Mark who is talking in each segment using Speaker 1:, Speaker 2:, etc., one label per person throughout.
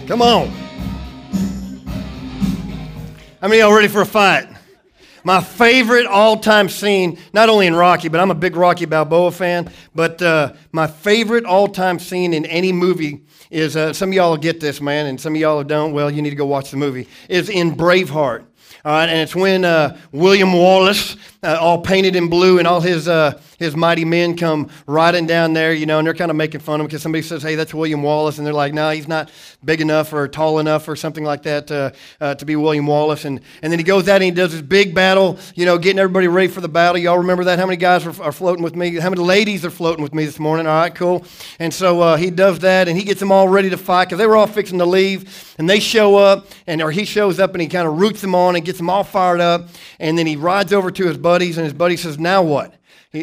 Speaker 1: Come on. How many of y'all ready for a fight? My favorite all-time scene, not only in Rocky, but I'm a big Rocky Balboa fan, but my favorite all-time scene in any movie is, some of y'all will get this, man, and some of y'all don't, well, you need to go watch the movie, is in Braveheart. All right, and it's when William Wallace, all painted in blue, and all his mighty men come riding down there, you know, and they're kind of making fun of him because somebody says, hey, that's William Wallace, and they're like, no, he's not big enough or tall enough or something like that to be William Wallace. And then he goes out and he does this big battle, you know, getting everybody ready for the battle. Y'all remember that? How many guys are floating with me? How many ladies are floating with me this morning? All right, cool. And so he does that, and he gets them all ready to fight because they were all fixing to leave, and they show up, or he shows up, and he kind of roots them on and gets them all fired up, and then he rides over to his buddies, and his buddy says, now what?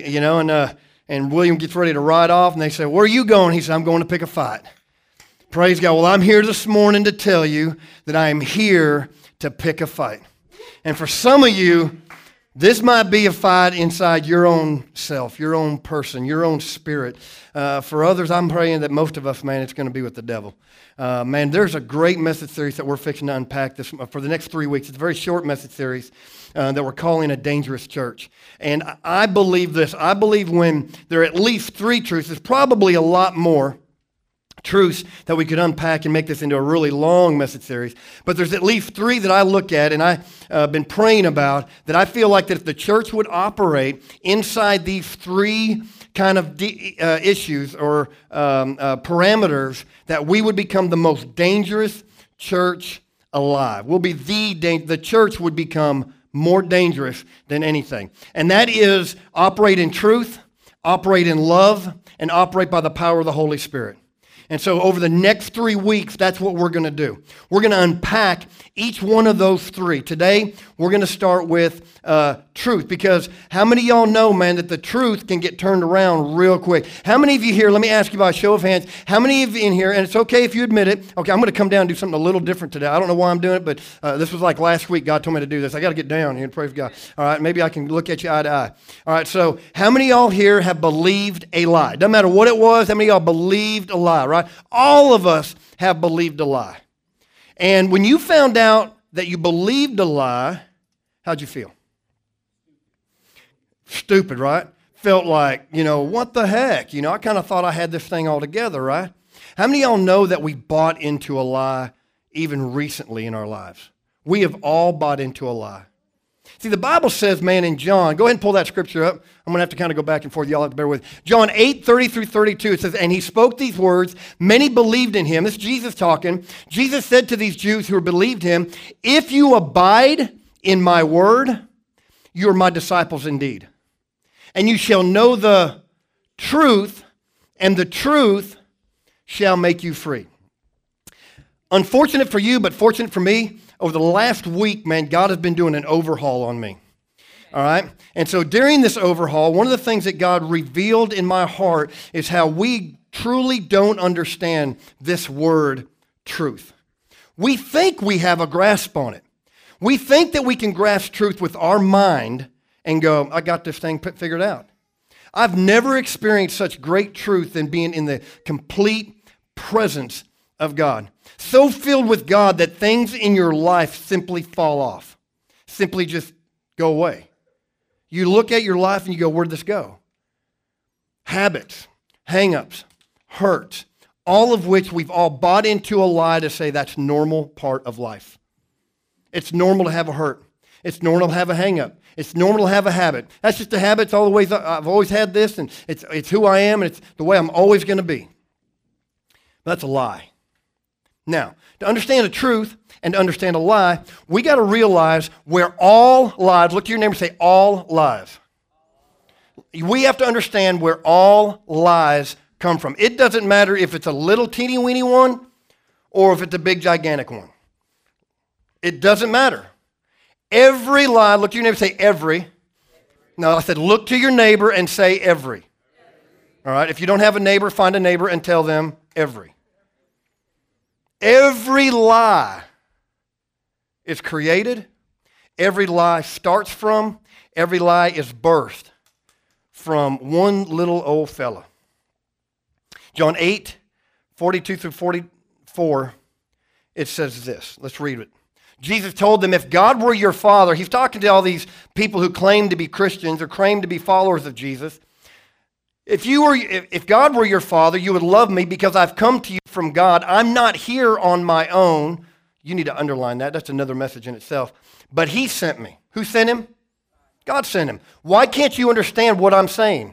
Speaker 1: And William gets ready to ride off, and they say, where are you going? He said, I'm going to pick a fight. Praise God. Well, I'm here this morning to tell you that I am here to pick a fight. And for some of you, this might be a fight inside your own self, your own person, your own spirit. For others, I'm praying that most of us, man, it's going to be with the devil. Man, there's a great message series that we're fixing to unpack this for the next 3 weeks. It's a very short message series that we're calling A Dangerous Church. And I believe this. I believe when there are at least 3 truths, there's probably a lot more truths that we could unpack and make this into a really long message series. But there's at least 3 that I look at and I've been praying about that I feel like that if the church would operate inside these 3 kind of issues or parameters, that we would become the most dangerous church alive. We'll be the church would become more dangerous than anything. And that is operate in truth, operate in love, and operate by the power of the Holy Spirit. And so over the next 3 weeks, that's what we're going to do. We're going to unpack each one of those 3. Today, we're going to start with truth, because how many of y'all know, man, that the truth can get turned around real quick? How many of you here, let me ask you by a show of hands, how many of you in here, and it's okay if you admit it, okay, I'm going to come down and do something a little different today. I don't know why I'm doing it, but this was like last week, God told me to do this. I got to get down here and praise God. All right, maybe I can look at you eye to eye. All right, so how many of y'all here have believed a lie? Doesn't matter what it was, how many of y'all believed a lie, right? All of us have believed a lie. And when you found out that you believed a lie, how'd you feel? Stupid, right? Felt like, what the heck? I kind of thought I had this thing all together, right? How many of y'all know that we bought into a lie even recently in our lives? We have all bought into a lie. See, the Bible says, man, in John, go ahead and pull that scripture up. I'm going to have to kind of go back and forth. Y'all have to bear with. John 8:30 through 32, it says, and he spoke these words. Many believed in him. This is Jesus talking. Jesus said to these Jews who believed him, if you abide in my word, you are my disciples indeed. And you shall know the truth, and the truth shall make you free. Unfortunate for you, but fortunate for me, over the last week, man, God has been doing an overhaul on me. All right? And so during this overhaul, one of the things that God revealed in my heart is how we truly don't understand this word, truth. We think we have a grasp on it. We think that we can grasp truth with our mind and go, I got this thing figured out. I've never experienced such great truth than being in the complete presence of God. So filled with God that things in your life simply fall off, simply just go away. You look at your life and you go, where'd this go? Habits, hang-ups, hurts, all of which we've all bought into a lie to say that's normal part of life. It's normal to have a hurt. It's normal to have a hang-up. It's normal to have a habit. That's just a habit. It's all the ways I've always had this, and it's who I am, and it's the way I'm always going to be. That's a lie. Now, to understand the truth and to understand a lie, we got to realize where all lies, look to your neighbor and say, all lies. We have to understand where all lies come from. It doesn't matter if it's a little teeny weeny one or if it's a big gigantic one. It doesn't matter. Every lie, look to your neighbor and say every. No, I said look to your neighbor and say every. All right, if you don't have a neighbor, find a neighbor and tell them every. Every lie is created. Every lie starts from. Every lie is birthed from one little old fella. John 8:42 through 44 it says this. Let's read it. Jesus told them, if God were your father, he's talking to all these people who claim to be Christians or claim to be followers of Jesus. If God were your father, you would love me because I've come to you from God. I'm not here on my own. You need to underline that. That's another message in itself. But he sent me. Who sent him? God sent him. Why can't you understand what I'm saying?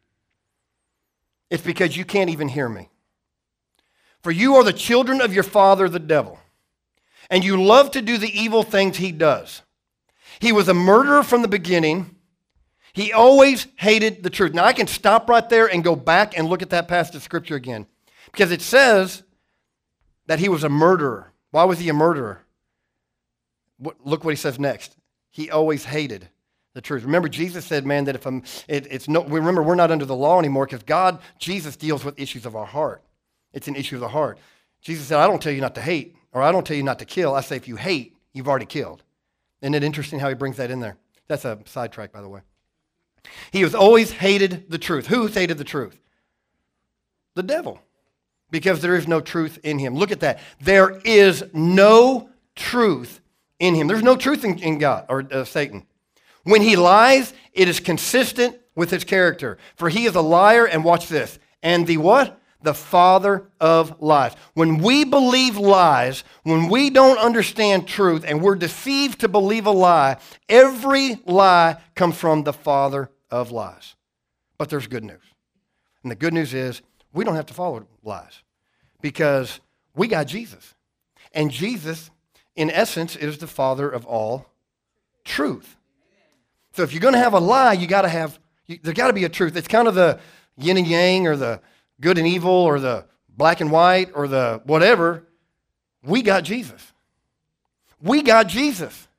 Speaker 1: It's because you can't even hear me. For you are the children of your father, the devil, and you love to do the evil things he does. He was a murderer from the beginning. He always hated the truth. Now, I can stop right there and go back and look at that passage of Scripture again, because it says that he was a murderer. Why was he a murderer? Look what he says next. He always hated the truth. Remember, Jesus said, man, that remember, we're not under the law anymore because Jesus deals with issues of our heart. It's an issue of the heart. Jesus said, I don't tell you not to hate, or I don't tell you not to kill. I say if you hate, you've already killed. Isn't it interesting how he brings that in there? That's a sidetrack, by the way. He has always hated the truth. Who hated the truth? The devil. Because there is no truth in him. Look at that. There is no truth in him. There's no truth in God or Satan. When he lies, it is consistent with his character. For he is a liar, and watch this. And the what? The father of lies. When we believe lies, when we don't understand truth, and we're deceived to believe a lie, every lie comes from the father of lies. But there's good news. And the good news is we don't have to follow lies because we got Jesus. And Jesus, in essence, is the father of all truth. So if you're going to have a lie, there's got to be a truth. It's kind of the yin and yang, or the good and evil, or the black and white, or the whatever. We got Jesus. We got Jesus.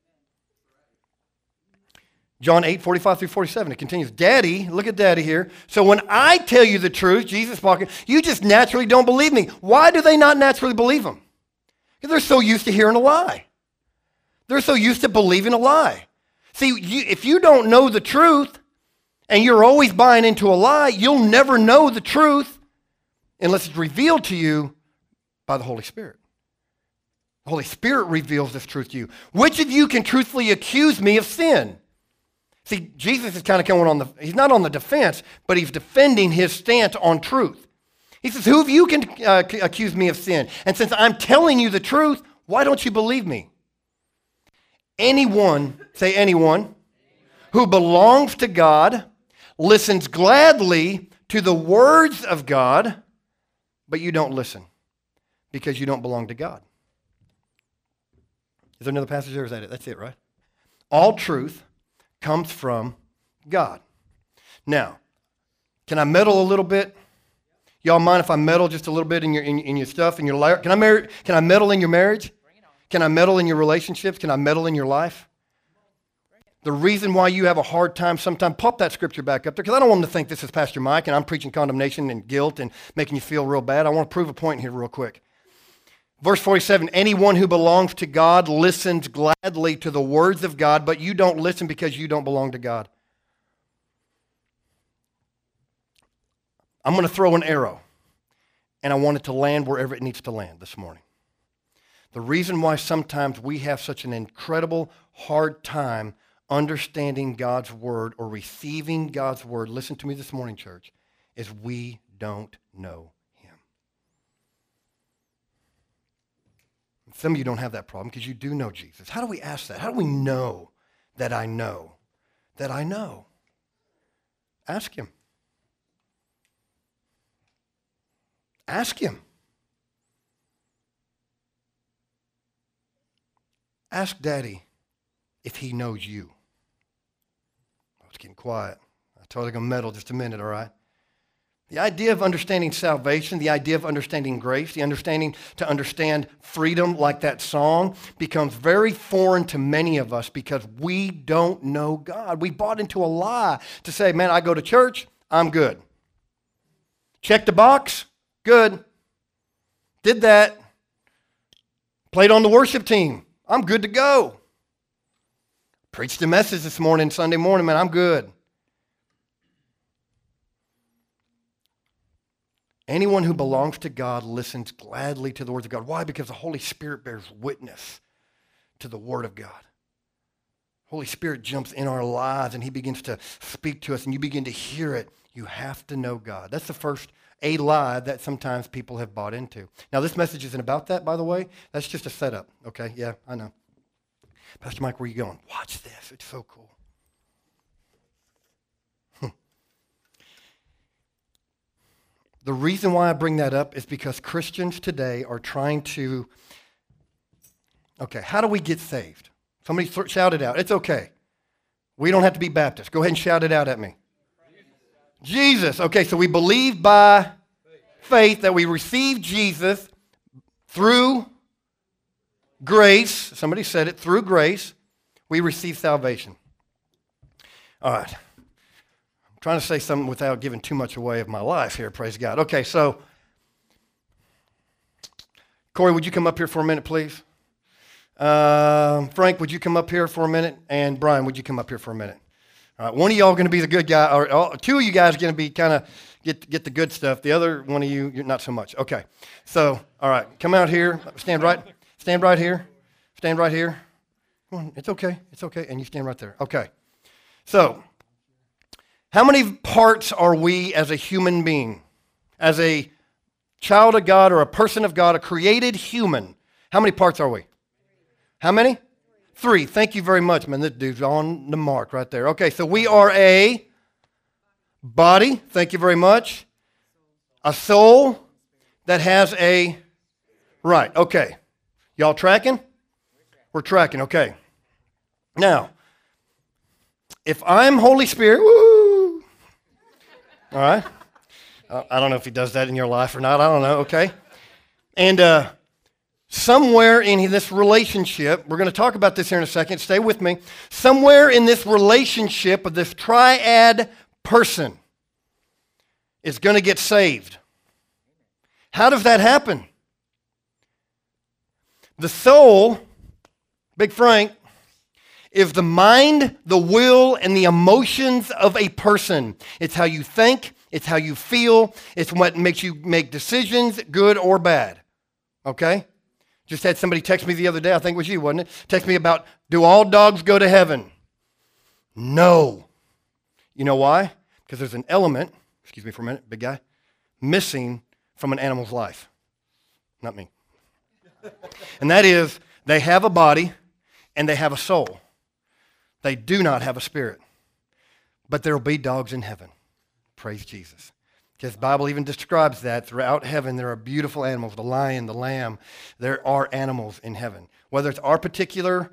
Speaker 1: John 8:45 through 47, it continues. Daddy, look at Daddy here. So when I tell you the truth, Jesus talking, you just naturally don't believe me. Why do they not naturally believe him? Because they're so used to hearing a lie. They're so used to believing a lie. See, if you don't know the truth, and you're always buying into a lie, you'll never know the truth unless it's revealed to you by the Holy Spirit. The Holy Spirit reveals this truth to you. Which of you can truthfully accuse me of sin? See, Jesus is kind of going he's not on the defense, but he's defending his stance on truth. He says, who of you can accuse me of sin? And since I'm telling you the truth, why don't you believe me? Anyone, say anyone, who belongs to God listens gladly to the words of God, but you don't listen because you don't belong to God. Is there another passage there? Or is that it? That's it, right? All truth comes from God. Now, can I meddle a little bit? Y'all mind if I meddle just a little bit in your stuff, in your life? Can I meddle in your marriage? Can I meddle in your relationships? Can I meddle in your life? The reason why you have a hard time sometimes, pop that scripture back up there, because I don't want them to think this is Pastor Mike and I'm preaching condemnation and guilt and making you feel real bad. I want to prove a point here real quick. Verse 47, anyone who belongs to God listens gladly to the words of God, but you don't listen because you don't belong to God. I'm going to throw an arrow, and I want it to land wherever it needs to land this morning. The reason why sometimes we have such an incredible hard time understanding God's word or receiving God's word, listen to me this morning, church, is we don't know him. Some of you don't have that problem because you do know Jesus. How do we ask that? How do we know that I know? That I know? Ask him. Ask him. Ask Daddy if he knows you. I was getting quiet. I told you I'm going to meddle just a minute, all right? The idea of understanding salvation, the idea of understanding grace, the understanding to understand freedom like that song becomes very foreign to many of us because we don't know God. We bought into a lie to say, man, I go to church, I'm good. Check the box, good. Did that. Played on the worship team, I'm good to go. Preached a message this morning, Sunday morning, man, I'm good. Anyone who belongs to God listens gladly to the words of God. Why? Because the Holy Spirit bears witness to the Word of God. Holy Spirit jumps in our lives and he begins to speak to us and you begin to hear it. You have to know God. That's the first a lie that sometimes people have bought into. Now, this message isn't about that, by the way. That's just a setup, okay? Yeah, I know. Pastor Mike, where are you going? Watch this. It's so cool. The reason why I bring that up is because Christians today are trying to, okay, how do we get saved? Somebody shout it out. It's okay. We don't have to be Baptist. Go ahead and shout it out at me. Jesus. Okay, so we believe by faith that we receive Jesus through grace. Somebody said it. Through grace, we receive salvation. All right. I'm trying to say something without giving too much away of my life here. Praise God. Okay, so Corey, would you come up here for a minute, please? Frank, would you come up here for a minute? And Brian, would you come up here for a minute? All right, one of y'all going to be the good guy, or two of you guys going to be kind of get the good stuff. The other one of you, you're not so much. Okay, so all right, come out here, stand right here, stand right here. Come on, it's okay, and you stand right there. Okay, so how many parts are we as a human being, as a child of God or a person of God, a created human? How many parts are we? How many? 3. Thank you very much, man. This dude's on the mark right there. Okay, so we are a body. Thank you very much. A soul that has a right. Okay. Y'all tracking? We're tracking. Okay. Now, if I'm Holy Spirit, woo, all right. I don't know if he does that in your life or not. I don't know. Okay. And somewhere in this relationship, we're going to talk about this here in a second, stay with me. Somewhere in this relationship of this triad person is going to get saved. How does that happen? The soul, Big Frank, is the mind, the will, and the emotions of a person. It's how you think, it's how you feel, it's what makes you make decisions, good or bad. Okay? Just had somebody text me the other day, I think it was you, wasn't it? Text me about, do all dogs go to heaven? No. You know why? Because there's an element, excuse me for a minute, big guy, missing from an animal's life. Not me. And that is, they have a body and they have a soul. They do not have a spirit. But there will be dogs in heaven. Praise Jesus. Because the Bible even describes that throughout heaven, there are beautiful animals, the lion, the lamb. There are animals in heaven. Whether it's our particular,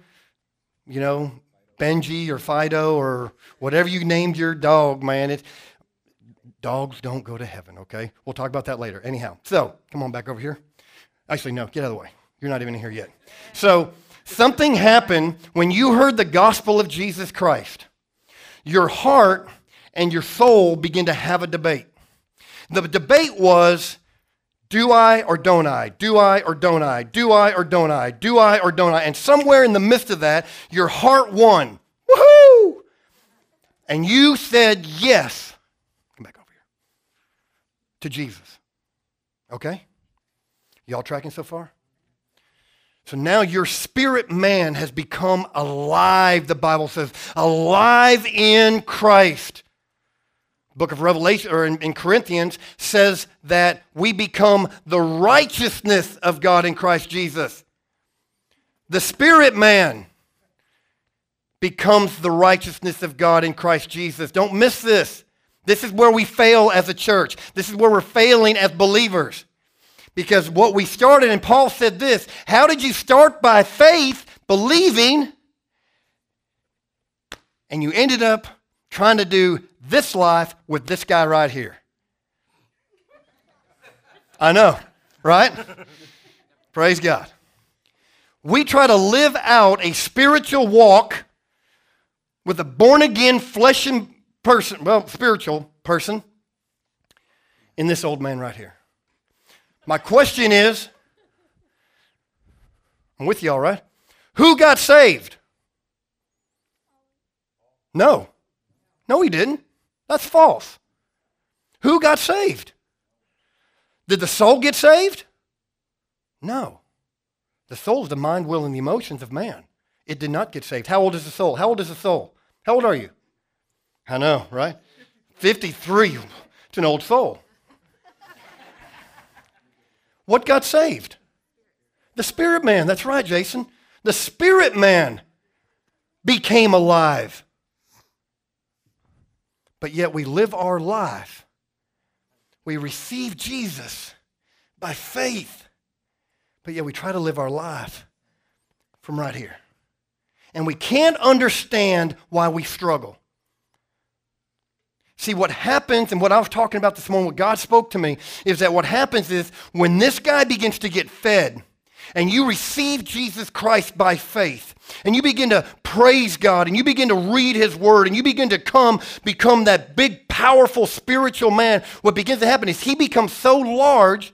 Speaker 1: Benji or Fido or whatever you named your dog, man, dogs don't go to heaven, okay? We'll talk about that later. Anyhow, so come on back over here. Actually, no, get out of the way. You're not even here yet. So something happened when you heard the gospel of Jesus Christ. Your heart and your soul begin to have a debate. The debate was, do I or don't I? Do I or don't I? Do I or don't I? Do I or don't I? And somewhere in the midst of that, your heart won. Woohoo! And you said yes. Come back over here. To Jesus. Okay? Y'all tracking so far? So now your spirit man has become alive, the Bible says. Alive in Christ. Book of Revelation, or in Corinthians, says that we become the righteousness of God in Christ Jesus. The spirit man becomes the righteousness of God in Christ Jesus. Don't miss this. This is where we fail as a church. This is where we're failing as believers. Because what we started, and Paul said this, how did you start by faith, believing, and you ended up trying to do this life with this guy right here? I know, right? Praise God. We try to live out a spiritual walk with a born-again flesh and person, spiritual person in this old man right here. My question is, I'm with you all right? Who got saved? No. No, he didn't. That's false. Who got saved? Did the soul get saved? No. The soul is the mind, will, and the emotions of man. It did not get saved. How old is the soul? How old is the soul? How old are you? I know, right? 53. It's an old soul. What got saved? The spirit man. That's right, Jason. The spirit man became alive. But yet we live our life. We receive Jesus by faith. But yet we try to live our life from right here. And we can't understand why we struggle. See, what happens, and what I was talking about this morning, what God spoke to me, is that what happens is when this guy begins to get fed, and you receive Jesus Christ by faith, and you begin to praise God, and you begin to read his word, and you begin to become that big, powerful spiritual man, what begins to happen is he becomes so large,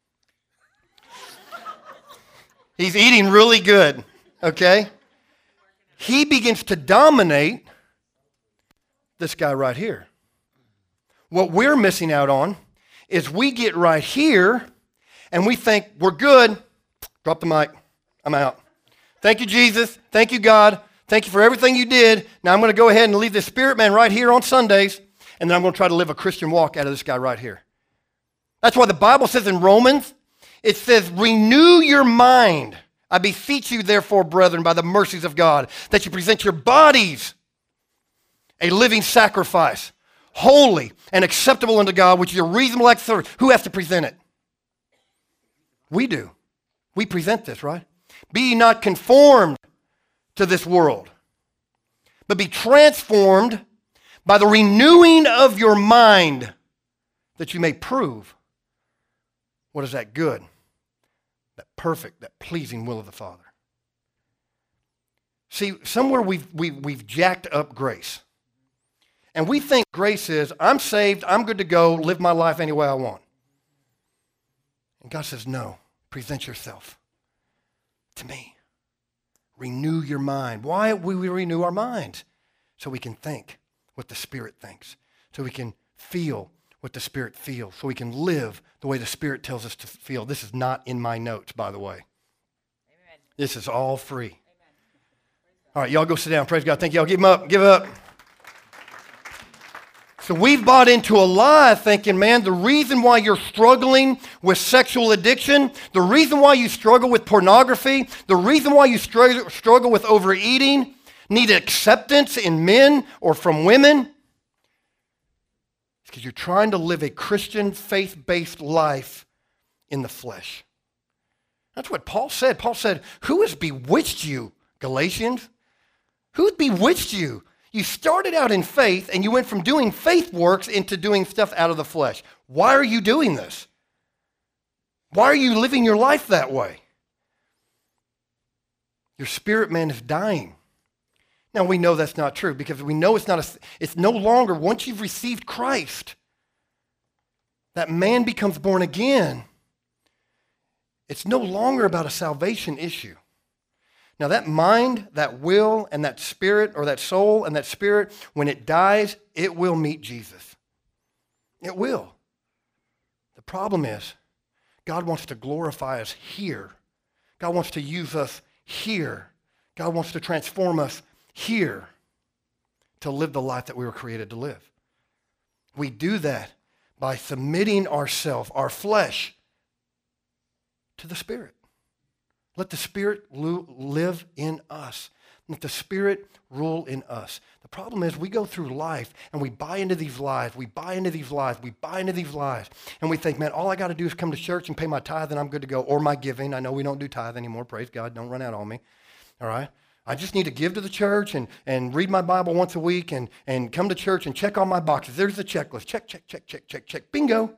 Speaker 1: he's eating really good, okay? He begins to dominate this guy right here. What we're missing out on is we get right here and we think we're good. Drop the mic. I'm out. Thank you, Jesus. Thank you, God. Thank you for everything you did. Now I'm going to go ahead and leave this spirit man right here on Sundays, and then I'm going to try to live a Christian walk out of this guy right here. That's why the Bible says in Romans, it says, renew your mind. I beseech you, therefore, brethren, by the mercies of God, that you present your bodies a living sacrifice, holy and acceptable unto God, which is your reasonable act of service. Who has to present it? We do. We present this, right? Be ye not conformed to this world, but be transformed by the renewing of your mind, that you may prove what is that good, that perfect, that pleasing will of the Father. See, somewhere we've jacked up grace. And we think grace is, I'm saved, I'm good to go, live my life any way I want. And God says, no, present yourself to me. Renew your mind. Why will we renew our minds? So we can think what the Spirit thinks. So we can feel what the Spirit feels. So we can live the way the Spirit tells us to feel. This is not in my notes, by the way. Amen. This is all free. Amen. All right, y'all go sit down. Praise God. Thank y'all. Give them up. Give up. So we've bought into a lie thinking, man, the reason why you're struggling with sexual addiction, the reason why you struggle with pornography, the reason why you struggle with overeating, need acceptance in men or from women, is because you're trying to live a Christian faith-based life in the flesh. That's what Paul said. Paul said, who has bewitched you, Galatians? Who's bewitched you? You started out in faith, and you went from doing faith works into doing stuff out of the flesh. Why are you doing this? Why are you living your life that way? Your spirit man is dying. Now, we know that's not true because we know it's no longer, once you've received Christ, that man becomes born again. It's no longer about a salvation issue. Now that mind, that will, and that spirit, or that soul and that spirit, when it dies, it will meet Jesus. It will. The problem is, God wants to glorify us here. God wants to use us here. God wants to transform us here to live the life that we were created to live. We do that by submitting ourselves, our flesh, to the Spirit. Let the Spirit live in us. Let the Spirit rule in us. The problem is we go through life and we buy into these lies. We buy into these lies. We buy into these lies. And we think, man, all I got to do is come to church and pay my tithe and I'm good to go. Or my giving. I know we don't do tithe anymore. Praise God. Don't run out on me. All right? I just need to give to the church and read my Bible once a week and come to church and check all my boxes. There's the checklist. Check, check, check, check, check, check. Bingo.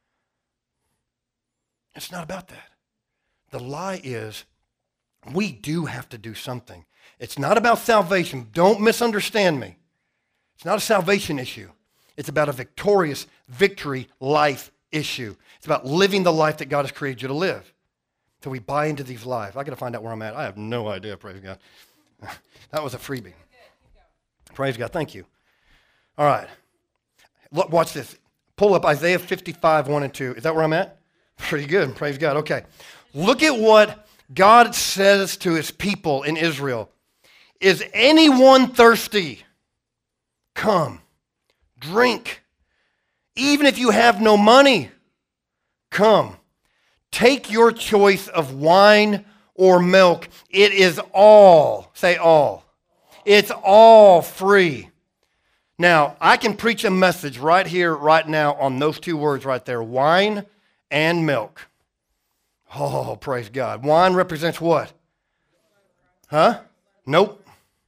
Speaker 1: It's not about that. The lie is we do have to do something. It's not about salvation. Don't misunderstand me. It's not a salvation issue. It's about a victory life issue. It's about living the life that God has created you to live. So we buy into these lies. I got to find out where I'm at. I have no idea, praise God. That was a freebie. Praise God, thank you. All right. Look, watch this. Pull up Isaiah 55, 1 and 2. Is that where I'm at? Pretty good. Praise God. Okay. Look at what God says to his people in Israel. Is anyone thirsty? Come, drink. Even if you have no money, come. Take your choice of wine or milk. It is all, say all. It's all free. Now, I can preach a message right here, right now on those two words right there, wine and milk. Oh, praise God. Wine represents what? Huh? Nope.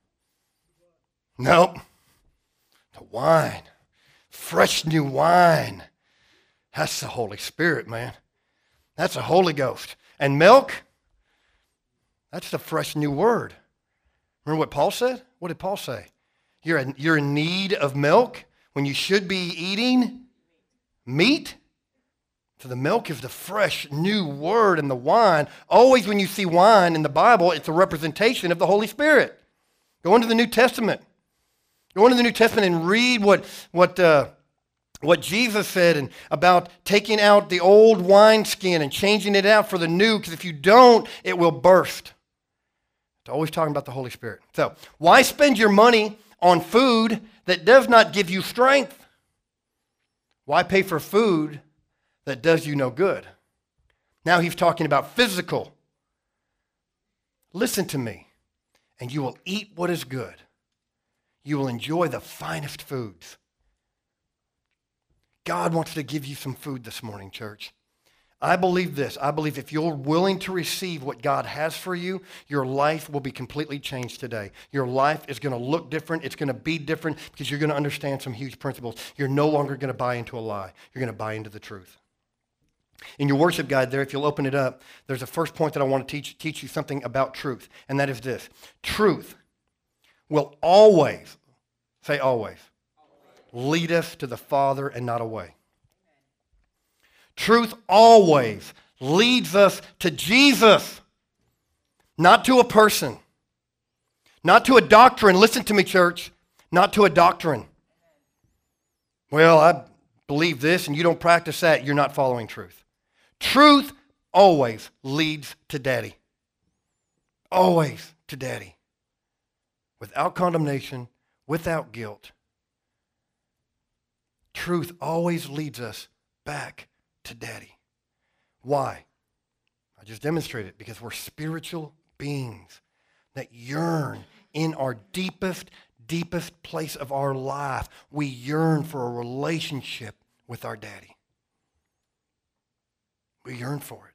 Speaker 1: Nope. The wine. Fresh new wine. That's the Holy Spirit, man. That's the Holy Ghost. And milk? That's the fresh new word. Remember what Paul said? What did Paul say? You're in need of milk when you should be eating meat? So the milk is the fresh new word, and the wine, always when you see wine in the Bible, it's a representation of the Holy Spirit. Go into the New Testament. Go into the New Testament and read what Jesus said about taking out the old wineskin and changing it out for the new, because if you don't, it will burst. It's always talking about the Holy Spirit. So why spend your money on food that does not give you strength? Why pay for food that does you no good? Now he's talking about physical. Listen to me, and you will eat what is good. You will enjoy the finest foods. God wants to give you some food this morning, church. I believe this. I believe if you're willing to receive what God has for you, your life will be completely changed today. Your life is going to look different. It's going to be different because you're going to understand some huge principles. You're no longer going to buy into a lie. You're going to buy into the truth. In your worship guide there, if you'll open it up, there's a first point that I want to teach you something about truth, and that is this. Truth will always, say always, lead us to the Father and not away. Truth always leads us to Jesus, not to a person, not to a doctrine. Listen to me, church, not to a doctrine. Well, I believe this and you don't practice that, you're not following truth. Truth always leads to Daddy. Always to Daddy. Without condemnation, without guilt. Truth always leads us back to Daddy. Why? I just demonstrated it because we're spiritual beings that yearn in our deepest place of our life. We yearn for a relationship with our Daddy. We yearn for it.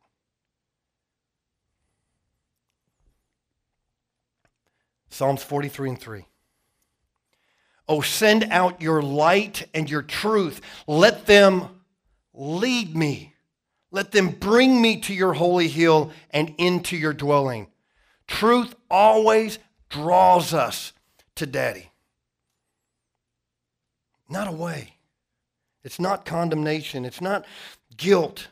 Speaker 1: Psalms 43:3. Oh, send out your light and your truth. Let them lead me. Let them bring me to your holy hill and into your dwelling. Truth always draws us to Daddy. Not away. It's not condemnation. It's not guilt.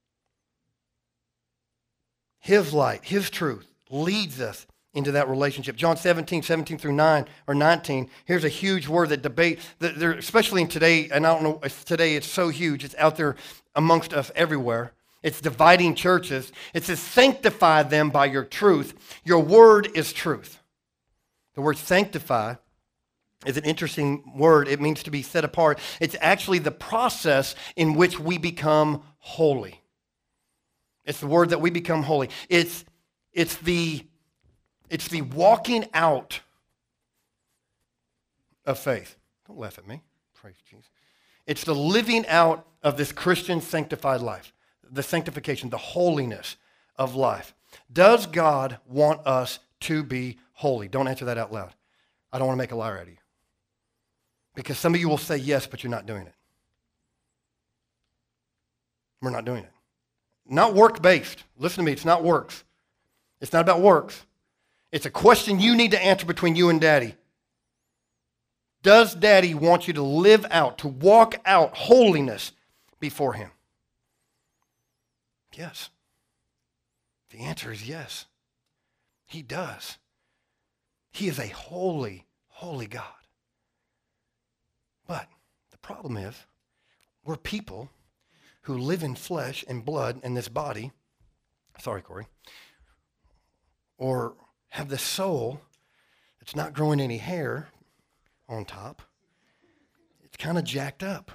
Speaker 1: His light, his truth leads us into that relationship. John 17 through 9 or 19, here's a huge word that debate, especially in today, and I don't know if today it's so huge, it's out there amongst us everywhere. It's dividing churches. It says, sanctify them by your truth. Your word is truth. The word sanctify is an interesting word. It means to be set apart. It's actually the process in which we become holy. It's the word that we become holy. It's the walking out of faith. Don't laugh at me. Praise Jesus. It's the living out of this Christian sanctified life, the sanctification, the holiness of life. Does God want us to be holy? Don't answer that out loud. I don't want to make a liar out of you. Because some of you will say yes, but you're not doing it. We're not doing it. Not work-based. Listen to me, it's not works. It's not about works. It's a question you need to answer between you and Daddy. Does Daddy want you to live out, to walk out holiness before Him? Yes. The answer is yes. He does. He is a holy, holy God. But the problem is, we're people who live in flesh and blood and this body, sorry, Corey, or have the soul that's not growing any hair on top. It's kind of jacked up.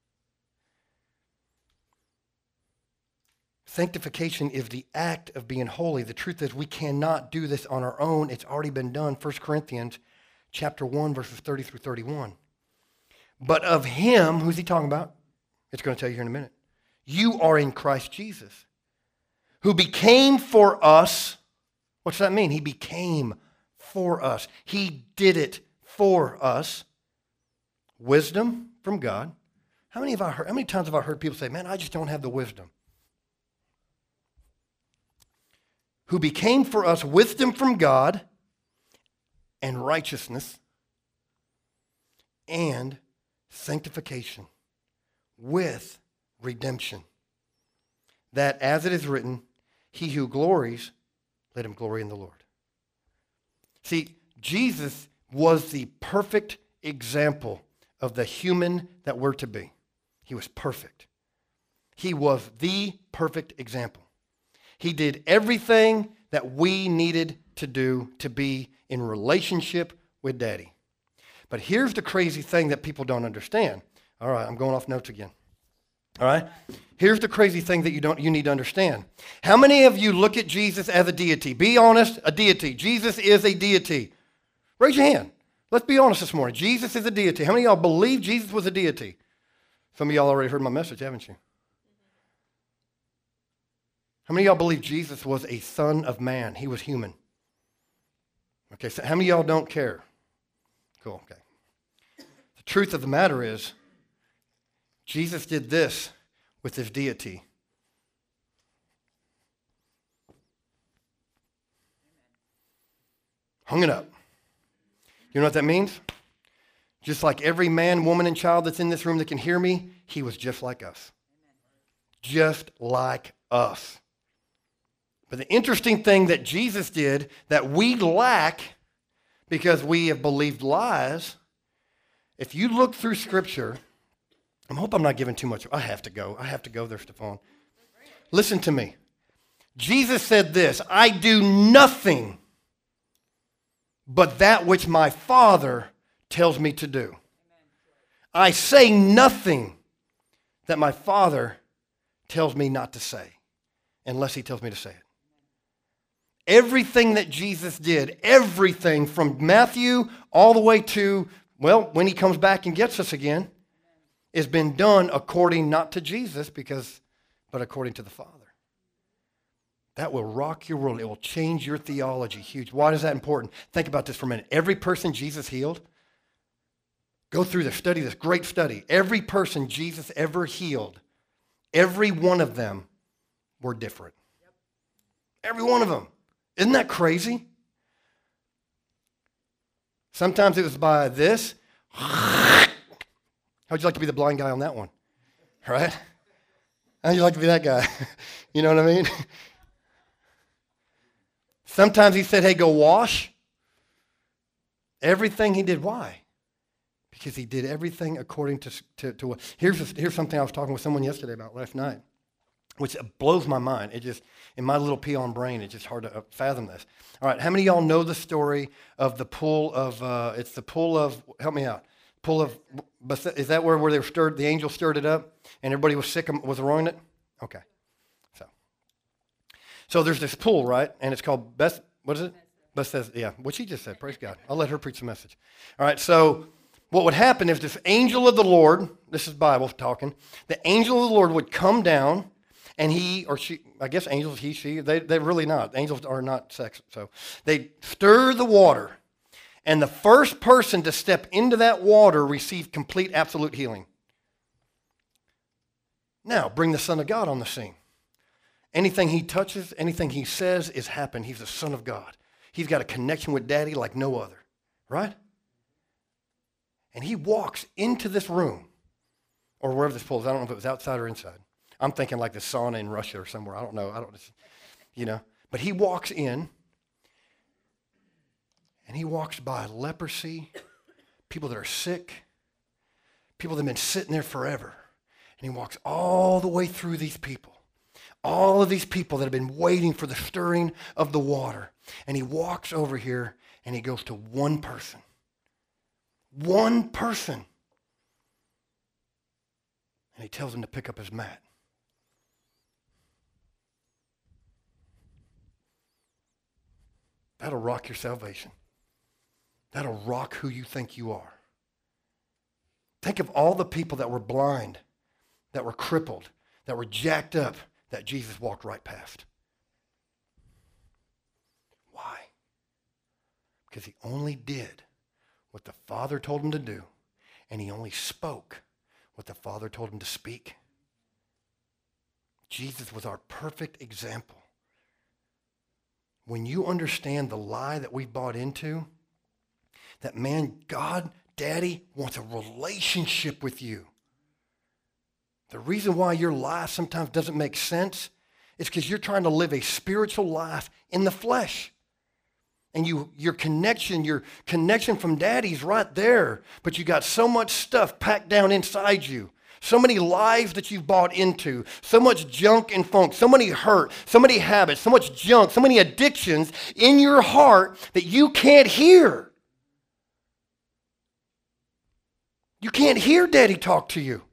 Speaker 1: Sanctification is the act of being holy. The truth is we cannot do this on our own. It's already been done. 1 Corinthians chapter 1, verses 30 through 31. But of him, who's he talking about? It's going to tell you here in a minute. You are in Christ Jesus, who became for us. What's that mean? He became for us. He did it for us. Wisdom from God. How many times have I heard people say, man, I just don't have the wisdom? Who became for us wisdom from God and righteousness and sanctification with redemption. That as it is written, he who glories, let him glory in the Lord. See, Jesus was the perfect example of the human that we're to be. He was perfect. He was the perfect example. He did everything that we needed to do to be in relationship with Daddy. But here's the crazy thing that people don't understand. All right, I'm going off notes again. All right? Here's the crazy thing that you need to understand. How many of you look at Jesus as a deity? Be honest, a deity. Jesus is a deity. Raise your hand. Let's be honest this morning. Jesus is a deity. How many of y'all believe Jesus was a deity? Some of y'all already heard my message, haven't you? How many of y'all believe Jesus was a son of man? He was human. Okay, so how many of y'all don't care? Cool, okay. The truth of the matter is, Jesus did this with his deity. Hung it up. You know what that means? Just like every man, woman, and child that's in this room that can hear me, he was just like us. Just like us. But the interesting thing that Jesus did that we lack because we have believed lies, if you look through Scripture, I hope I'm not giving too much. I have to go there, Stefan. Listen to me. Jesus said this, I do nothing but that which my Father tells me to do. I say nothing that my Father tells me not to say, unless he tells me to say it. Everything that Jesus did, everything from Matthew all the way to, well, when he comes back and gets us again, has been done according not to Jesus, but according to the Father. That will rock your world. It will change your theology huge. Why is that important? Think about this for a minute. Every person Jesus healed, go through this, study this great study. Every person Jesus ever healed, every one of them were different. Every one of them. Isn't that crazy? Sometimes it was by this. How'd you like to be the blind guy on that one? Right? How'd you like to be that guy? You know what I mean? Sometimes he said, hey, go wash. Everything he did. Why? Because he did everything according to what. Here's something I was talking with someone yesterday about last night, which blows my mind. It just, in my little peon brain, it's just hard to fathom this. All right, how many of y'all know the story of the pool of, it's the pool of, help me out, pool of, is that where they were stirred, the angel stirred it up, and everybody was sick and was around it? Okay. So there's this pool, right? And it's called what is it? Bethesda, yeah, what she just said, praise God. I'll let her preach the message. All right, so what would happen if this angel of the Lord, this is Bible talking, the angel of the Lord would come down, and he or she, I guess angels, he, she, they're really not. Angels are not sex. So they stir the water, and the first person to step into that water received complete, absolute healing. Now, bring the Son of God on the scene. Anything he touches, anything he says is happened. He's the Son of God. He's got a connection with Daddy like no other, right? And he walks into this room, or wherever this pool is. I don't know if it was outside or inside. I'm thinking like the sauna in Russia or somewhere. I don't know. But he walks in, and he walks by leprosy, people that are sick, people that have been sitting there forever. And he walks all the way through these people. All of these people that have been waiting for the stirring of the water. And he walks over here and he goes to one person. One person. And he tells him to pick up his mat. That'll rock your salvation. That'll rock who you think you are. Think of all the people that were blind, that were crippled, that were jacked up, that Jesus walked right past. Why? Because he only did what the Father told him to do, and he only spoke what the Father told him to speak. Jesus was our perfect example. When you understand the lie that we've bought into, that man, God, Daddy, wants a relationship with you. The reason why your life sometimes doesn't make sense is because you're trying to live a spiritual life in the flesh. And your connection from Daddy's right there, but you got so much stuff packed down inside you. So many lies that you've bought into, so much junk and funk, so many hurt, so many habits, so much junk, so many addictions in your heart that you can't hear. You can't hear Daddy talk to you.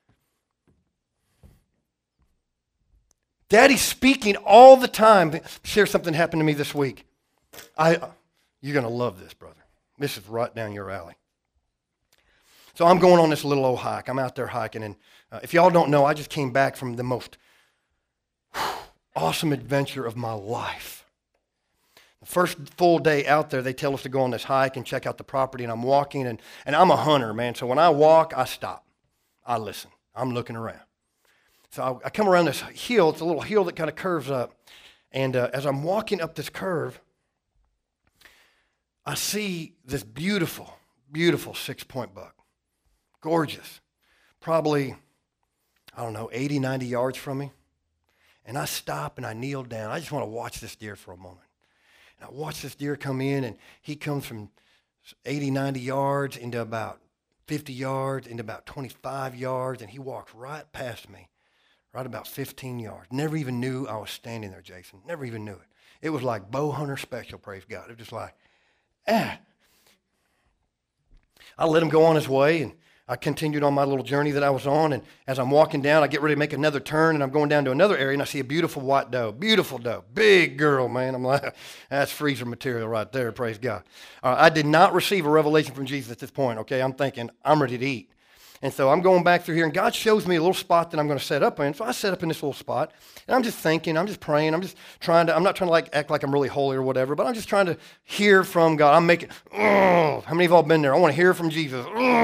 Speaker 1: Daddy's speaking all the time. Share something happened to me this week. You're going to love this, brother. This is right down your alley. So I'm going on this little old hike. I'm out there hiking, and if y'all don't know, I just came back from the most awesome adventure of my life. The first full day out there, they tell us to go on this hike and check out the property, and I'm walking, and I'm a hunter, man. So when I walk, I stop. I listen. I'm looking around. So I come around this hill. It's a little hill that kind of curves up, and as I'm walking up this curve, I see this beautiful, beautiful 6-point buck. Gorgeous. Probably, 80, 90 yards from me. And I stop and I kneel down. I just want to watch this deer for a moment. And I watch this deer come in, and he comes from 80, 90 yards into about 50 yards, into about 25 yards, and he walks right past me, right about 15 yards. Never even knew I was standing there, Jason. Never even knew it. It was like bow hunter special, praise God. It was just like, I let him go on his way, and I continued on my little journey that I was on, and as I'm walking down, I get ready to make another turn, and I'm going down to another area, and I see a beautiful white doe. Beautiful doe. Big girl, man. I'm like, that's freezer material right there, praise God. I did not receive a revelation from Jesus at this point, okay? I'm thinking, I'm ready to eat. And so I'm going back through here, and God shows me a little spot that I'm going to set up in. So I set up in this little spot, and I'm just thinking, I'm just praying, I'm not trying to act like I'm really holy or whatever, but I'm just trying to hear from God. I'm making, how many of y'all been there? I want to hear from Jesus.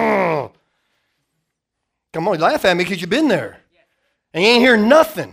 Speaker 1: Come on, laugh at me because you've been there. And you ain't hear nothing.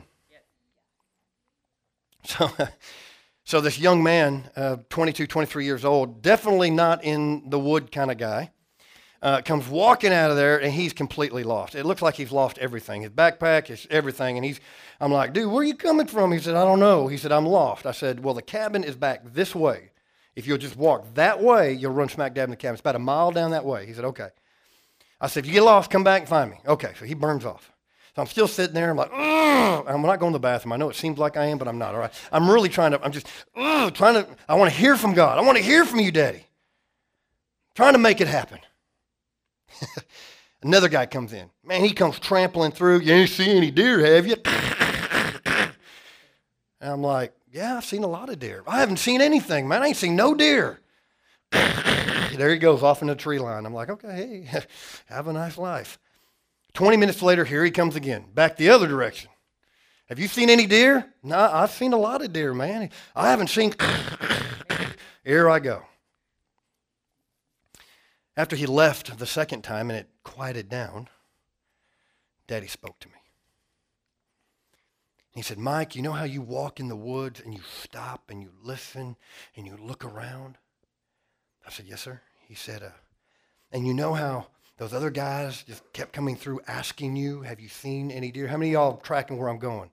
Speaker 1: So this young man, 22, 23 years old, definitely not in the wood kind of guy, comes walking out of there, and he's completely lost. It looks like he's lost everything. His backpack, his everything. And I'm like, dude, where are you coming from? He said, I don't know. He said, I'm lost. I said, well, the cabin is back this way. If you'll just walk that way, you'll run smack dab in the cabin. It's about a mile down that way. He said, okay. I said, if you get lost, come back and find me. Okay, so he burns off. So I'm still sitting there. I'm like, ugh. I'm not going to the bathroom. I know it seems like I am, but I'm not, all right? I'm really I want to hear from God. I want to hear from you, Daddy. Trying to make it happen. Another guy comes in. Man, he comes trampling through. You ain't seen any deer, have you? And I'm like, yeah, I've seen a lot of deer. I haven't seen anything, man. I ain't seen no deer. There he goes off in the tree line. I'm like, okay, hey, have a nice life. 20 minutes later, here he comes again, back the other direction. Have you seen any deer? No, I've seen a lot of deer, man. I haven't seen. Here I go. After he left the second time and it quieted down, Daddy spoke to me. He said, Mike, you know how you walk in the woods and you stop and you listen and you look around? I said, yes, sir. He said, and you know how those other guys just kept coming through asking you, have you seen any deer? How many of y'all tracking where I'm going?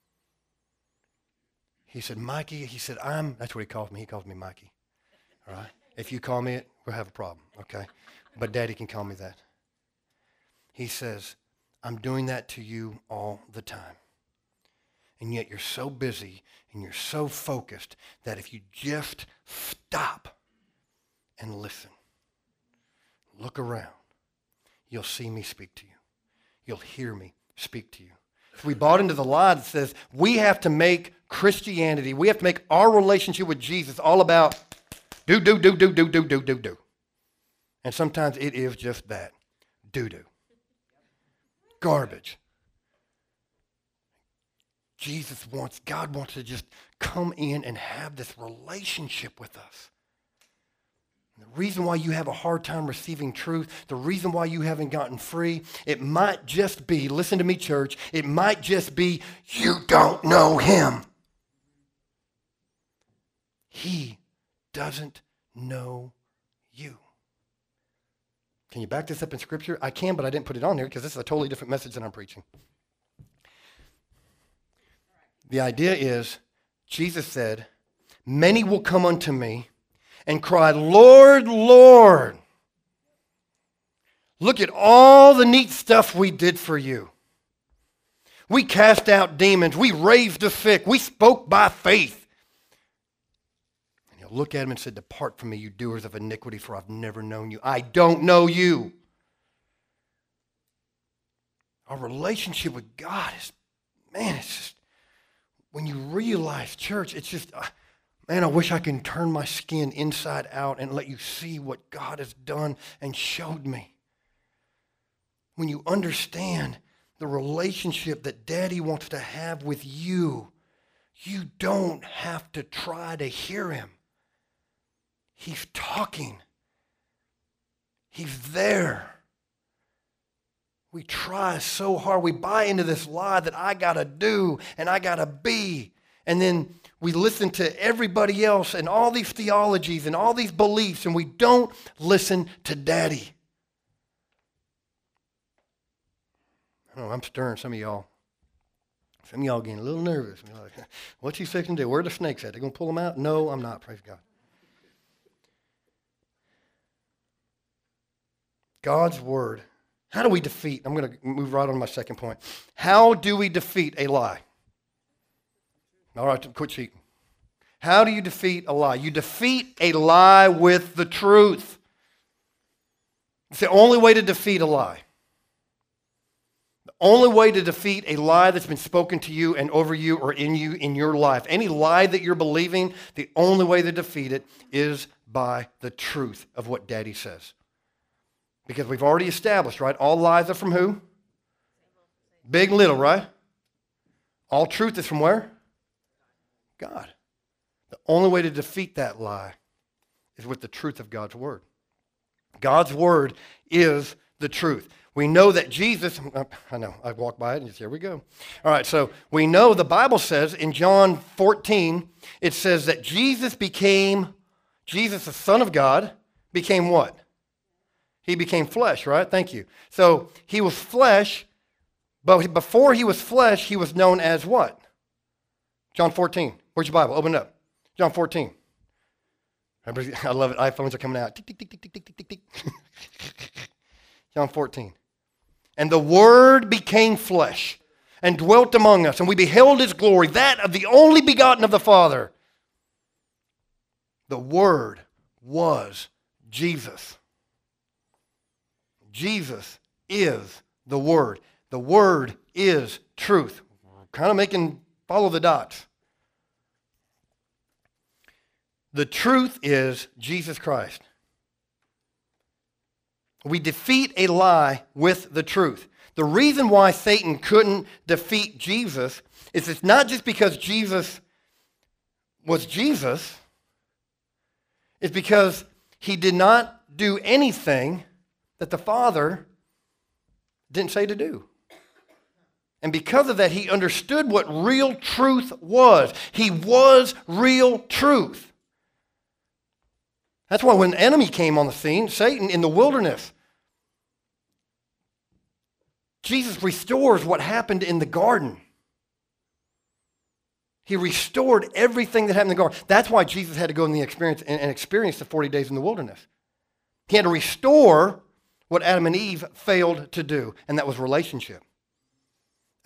Speaker 1: He said, Mikey, that's what he calls me. He calls me Mikey. All right? If you call me it, we'll have a problem, okay? But Daddy can call me that. He says, I'm doing that to you all the time. And yet you're so busy and you're so focused that if you just stop and listen, look around, you'll see me speak to you. You'll hear me speak to you. So we bought into the lie that says we have to make Christianity, we have to make our relationship with Jesus all about do. And sometimes it is just that, do. Garbage. God wants to just come in and have this relationship with us. And the reason why you have a hard time receiving truth, the reason why you haven't gotten free, it might just be, listen to me, church, it might just be you don't know him. He doesn't know you. Can you back this up in Scripture? I can, but I didn't put it on there because this is a totally different message than I'm preaching. The idea is, Jesus said, many will come unto me and cry, Lord, Lord. Look at all the neat stuff we did for you. We cast out demons. We raised the sick. We spoke by faith. And he'll look at him and say, depart from me, you doers of iniquity, for I've never known you. I don't know you. Our relationship with God is, man, it's just, when you realize, church, it's just, man, I wish I could turn my skin inside out and let you see what God has done and showed me. When you understand the relationship that Daddy wants to have with you, you don't have to try to hear him. He's talking. He's there. We try so hard. We buy into this lie that I got to do and I got to be. And then we listen to everybody else and all these theologies and all these beliefs, and we don't listen to Daddy. I know I'm stirring some of y'all. Some of y'all getting a little nervous. You're like, what's he fixing to do? Where are the snakes at? They going to pull them out? No, I'm not. Praise God. God's word. How do we defeat? I'm going to move right on to my second point. How do we defeat a lie? All right, quit cheating. How do you defeat a lie? You defeat a lie with the truth. It's the only way to defeat a lie. The only way to defeat a lie that's been spoken to you and over you or in you in your life. Any lie that you're believing, the only way to defeat it is by the truth of what Daddy says. Because we've already established, right? All lies are from who? Big and little, right? All truth is from where? God. The only way to defeat that lie is with the truth of God's word. God's word is the truth. We know that Jesus, I know, I walked by it and just, here we go. All right, so we know the Bible says in John 14, it says that Jesus, the Son of God, became what? He became flesh, right? Thank you. So he was flesh, but before he was flesh, he was known as what? John 14. Where's your Bible? Open it up. John 14. I love it. iPhones are coming out. Tick, tick, tick, tick, tick, tick, tick, tick. John 14. And the Word became flesh and dwelt among us, and we beheld his glory, that of the only begotten of the Father. The Word was Jesus. Jesus is the Word. The Word is truth. Kind of follow the dots. The truth is Jesus Christ. We defeat a lie with the truth. The reason why Satan couldn't defeat Jesus is it's not just because Jesus was Jesus. It's because he did not do anything that the Father didn't say to do. And because of that, he understood what real truth was. He was real truth. That's why when the enemy came on the scene, Satan in the wilderness, Jesus restores what happened in the garden. He restored everything that happened in the garden. That's why Jesus had to go in the experience and experience the 40 days in the wilderness. He had to restore what Adam and Eve failed to do, and that was relationship.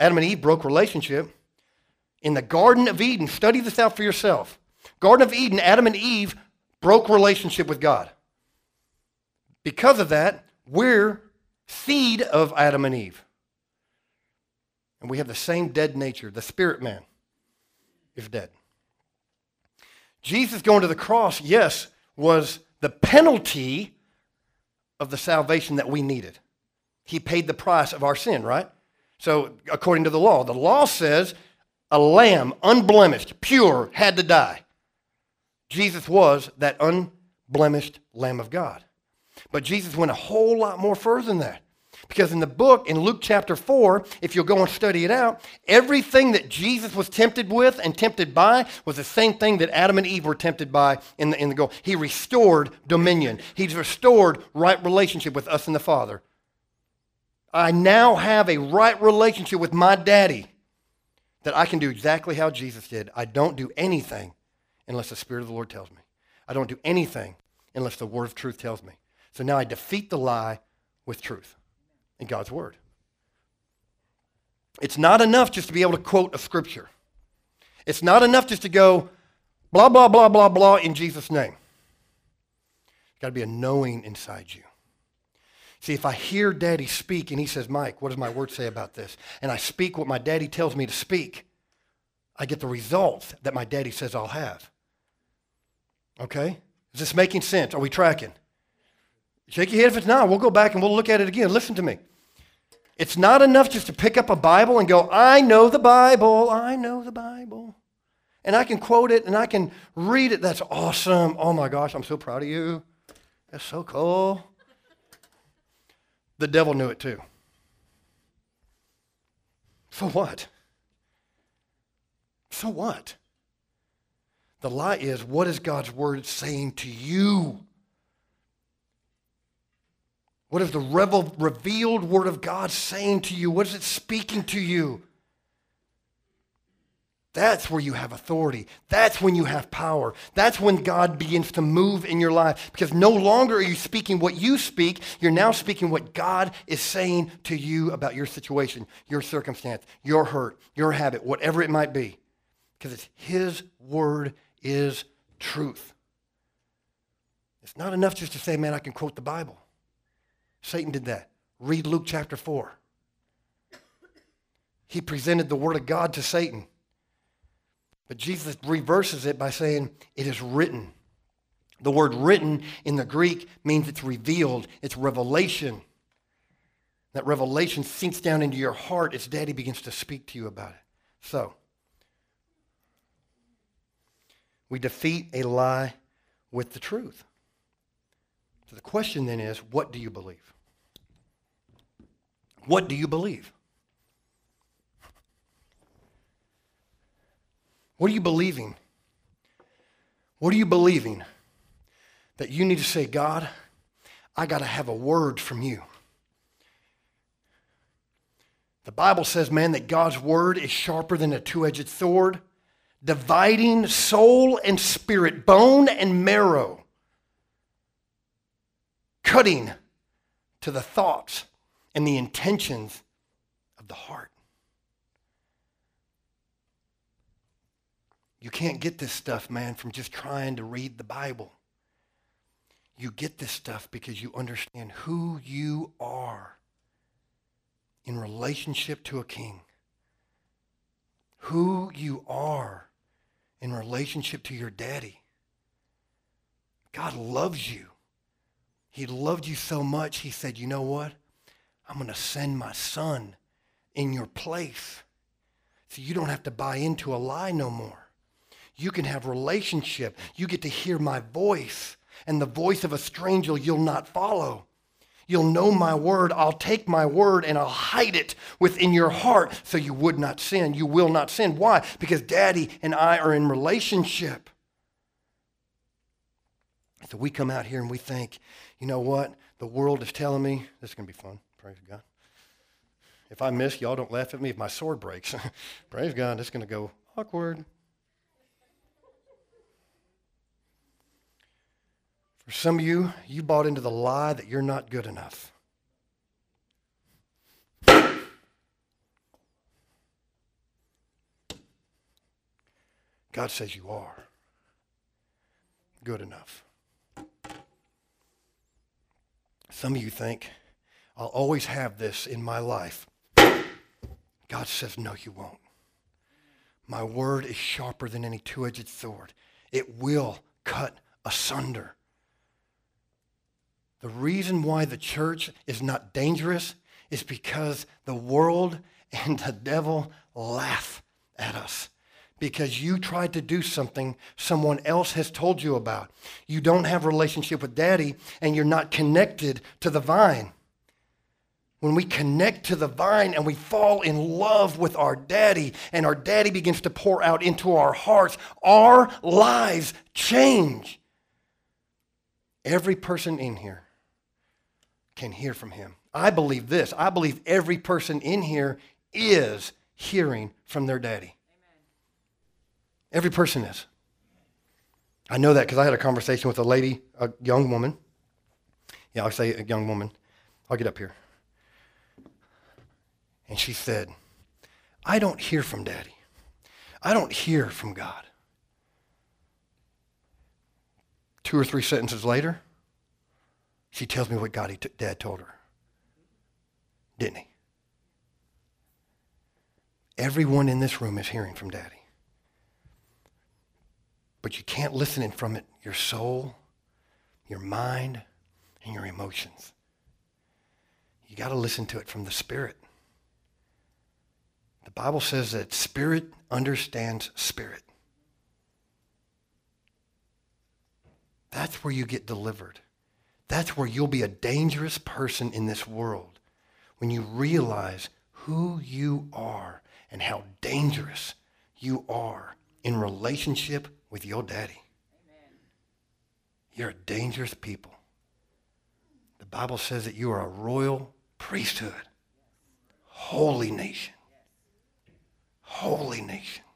Speaker 1: Adam and Eve broke relationship. In the Garden of Eden, study this out for yourself. Garden of Eden, Adam and Eve broke relationship with God. Because of that, we're seed of Adam and Eve. And we have the same dead nature. The spirit man is dead. Jesus going to the cross, yes, was the penalty of the salvation that we needed. He paid the price of our sin, right? So according to the law says a lamb, unblemished, pure, had to die. Jesus was that unblemished Lamb of God. But Jesus went a whole lot more further than that. Because in the book, in Luke chapter 4, if you'll go and study it out, everything that Jesus was tempted with and tempted by was the same thing that Adam and Eve were tempted by in the garden. He restored dominion. He's restored right relationship with us and the Father. I now have a right relationship with my daddy that I can do exactly how Jesus did. I don't do anything unless the Spirit of the Lord tells me. I don't do anything unless the word of truth tells me. So now I defeat the lie with truth in God's word. It's not enough just to be able to quote a scripture. It's not enough just to go blah, blah, blah, blah, blah in Jesus' name. There's got to be a knowing inside you. See, if I hear Daddy speak and he says, Mike, what does my word say about this? And I speak what my daddy tells me to speak, I get the results that my daddy says I'll have. Okay? Is this making sense? Are we tracking? Shake your head if it's not. We'll go back and we'll look at it again. Listen to me. It's not enough just to pick up a Bible and go, I know the Bible. I know the Bible. And I can quote it and I can read it. That's awesome. Oh my gosh, I'm so proud of you. That's so cool. The devil knew it too. So what? So what? The lie is, what is God's word saying to you? What is the revealed word of God saying to you? What is it speaking to you? That's where you have authority. That's when you have power. That's when God begins to move in your life. Because no longer are you speaking what you speak. You're now speaking what God is saying to you about your situation, your circumstance, your hurt, your habit, whatever it might be. Because it's His word is truth. It's not enough just to say, man, I can quote the Bible. Satan did that. Read Luke chapter 4. He presented the word of God to Satan. But Jesus reverses it by saying, it is written. The word written in the Greek means it's revealed. It's revelation. That revelation sinks down into your heart as Daddy begins to speak to you about it. So, we defeat a lie with the truth. So the question then is, what do you believe? What do you believe? What are you believing? What are you believing that you need to say, God, I got to have a word from you? The Bible says, man, that God's word is sharper than a two-edged sword, dividing soul and spirit, bone and marrow, cutting to the thoughts and the intentions of the heart. You can't get this stuff, man, from just trying to read the Bible. You get this stuff because you understand who you are in relationship to a king. Who you are in relationship to your daddy. God loves you. He loved you so much, he said, you know what? I'm going to send my son in your place so you don't have to buy into a lie no more. You can have relationship. You get to hear my voice, and the voice of a stranger you'll not follow. You'll know my word. I'll take my word and I'll hide it within your heart so you would not sin. You will not sin. Why? Because Daddy and I are in relationship. So we come out here and we think, you know what? The world is telling me, this is going to be fun. Praise God. If I miss, y'all don't laugh at me if my sword breaks. Praise God. It's going to go awkward. For some of you, you bought into the lie that you're not good enough. God says you are good enough. Some of you think, I'll always have this in my life. God says, no, you won't. My word is sharper than any two-edged sword. It will cut asunder. The reason why the church is not dangerous is because the world and the devil laugh at us. Because you tried to do something someone else has told you about. You don't have a relationship with Daddy, and you're not connected to the vine. When we connect to the vine and we fall in love with our Daddy, and our Daddy begins to pour out into our hearts, our lives change. Every person in here can hear from him. I believe this. I believe every person in here is hearing from their Daddy. Every person is. I know that because I had a conversation with a lady, a young woman. Yeah, I'll say a young woman. I'll get up here. And she said, I don't hear from Daddy. I don't hear from God. 2 or 3 sentences later, she tells me what Dad told her. Didn't he? Everyone in this room is hearing from Daddy. But you can't listen in from it, your soul, your mind, and your emotions. You got to listen to it from the Spirit. The Bible says that spirit understands spirit. That's where you get delivered. That's where you'll be a dangerous person in this world, when you realize who you are and how dangerous you are in relationship with your Daddy. Amen. You're a dangerous people. The Bible says that you are a royal priesthood, holy nation. Holy nation.